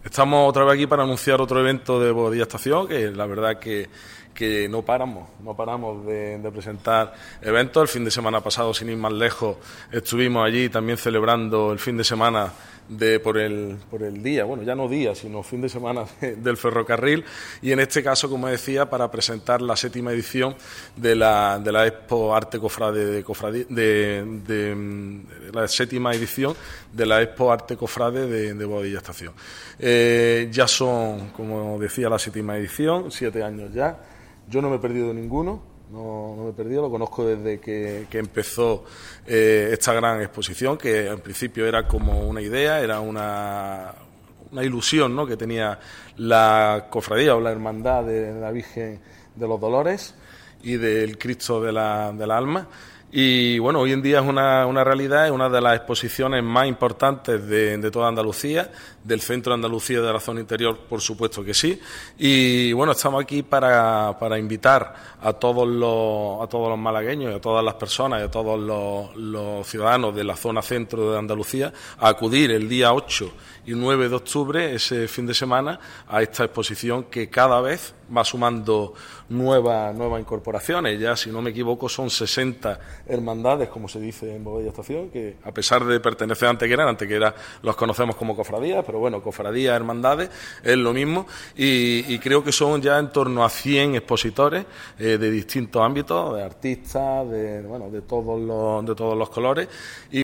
Estamos otra vez aquí para anunciar otro evento de Bobadilla Estación, que la verdad que no paramos de presentar eventos. El fin de semana pasado, sin ir más lejos, estuvimos allí también celebrando el fin de semana por el día, bueno, ya no día, sino fin de semana del ferrocarril, y en este caso, como decía, para presentar la 7ª edición de la Expo Arte Cofrade de la 7ª edición de la Expo Arte Cofrade de Bobadilla Estación. Ya son, como decía, la 7ª edición, 7 años ya. Yo no me he perdido ninguno, no me he perdido, lo conozco desde que empezó esta gran exposición, que en principio era como una idea, era una ilusión, ¿no?, que tenía la cofradía o la hermandad de la Virgen de los Dolores y del Cristo de la Alma. Y bueno, hoy en día es una realidad, es una de las exposiciones más importantes de toda Andalucía, del centro de Andalucía, de la zona interior, por supuesto que sí. Y bueno, estamos aquí para invitar a todos los malagueños, a todas las personas y a todos los ciudadanos de la zona centro de Andalucía a acudir el día 8 y 9 de octubre, ese fin de semana, a esta exposición que cada vez va sumando nuevas incorporaciones. Ya, si no me equivoco, son 60 hermandades, como se dice en Bobadilla Estación, que a pesar de pertenecer a Antequera los conocemos como cofradías, pero bueno, cofradías, hermandades, es lo mismo, y creo que son ya en torno a 100 expositores de distintos ámbitos, de artistas, de todos los colores. Y